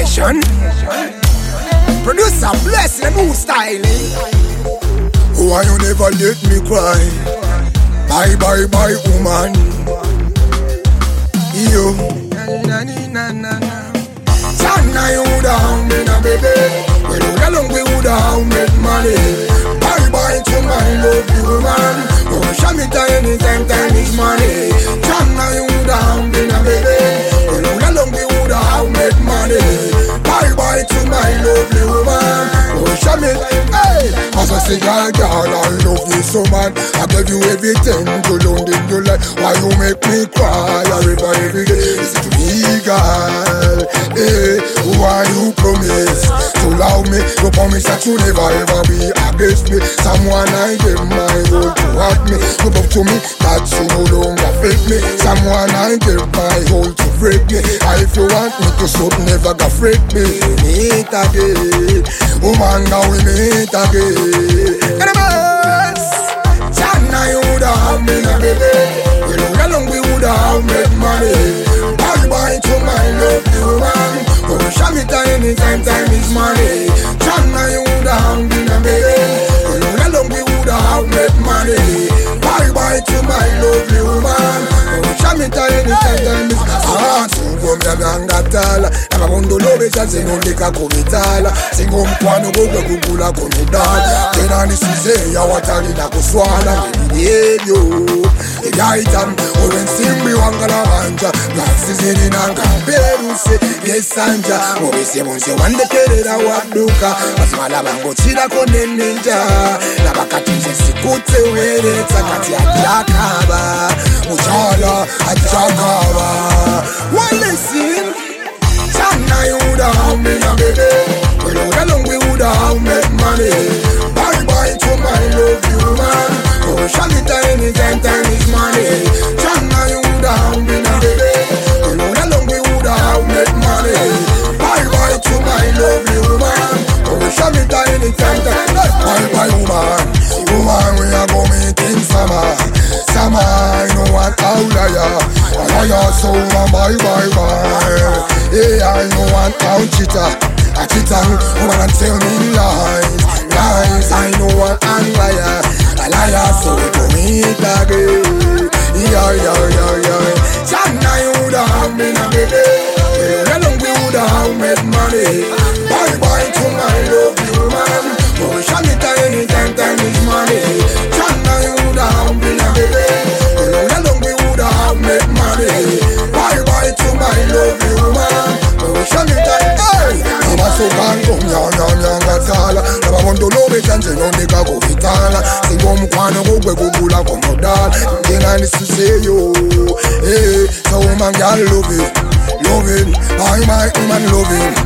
nation. Producer bless the new styling. Why you never let me cry? Bye bye bye woman. You China you down in a baby. When you get along we would have make money. Bye bye to my love woman. Oh show me time anytime time is money. China you down in a baby. When you get along we would have make money. Bye bye to my lovely woman. Oh show me hey. As I say girl, I love you so man. I give you everything to learn in your life. Why you make me cry every day? Is it me girl? Hey, why you promise to love me? You promise that you never ever be against me. Someone I give my whole to hurt me. You love to me that you no longer fake me. Someone I give my whole to break me. And if you want me to shoot, never go freak me. Meet again, woman, now we meet again. China, you woulda have me now, baby. We don't get along, we woulda have made money. Bye bye to my love, woman. Oh, show me time anytime time is money. China, you woulda have me now, baby. We don't get along, we woulda have made money. Bye bye to my lovely woman. Oh, show me time anytime time is money. Singo myangatala Nakabondo lobe cha zinondeka kumitala Singo mkwano gogo kukula kumidala Tena nisize ya watali na kuswala Ngidiyo Igaitam Oren simbi wangala wanja Gasizini nanga peruse Yesanja Obise monse wande kerera waduka Masimala bango chida kone ninja Nabakatize sikute wele Takati atakaba Mujala atakaba listen, China you woulda have me now, baby. When you get along we woulda have make money. Bye bye to my love you man. Oh show me time anytime time is money. China you woulda have me now, baby. When you get along we woulda have make money. Bye bye to my love you man. Oh show me time anytime time. Bye bye woman, woman we are going meeting summer. Summer I know what out ya. I so bye bye bye. Hey, I know one out cheater. A cheater who wanna tell me lies. Lies, I know one and liar. A liar, so we go meet again. Yeah. China, you woulda have me now, baby. When you we woulda have made money. Bye bye to my love you man. Oh, show me time anytime time is money. China, you woulda have me now, baby. When you we woulda have made money. Bye bye to my lovely woman. Oh, show me that. Hey, Naba so gango nyangatala. Naba bondo lobe chance no neka kuvitala. Singo mkwano gwe kugula komodala. Ngena nisise yo. Hey, so woman girl love it. I my woman love it.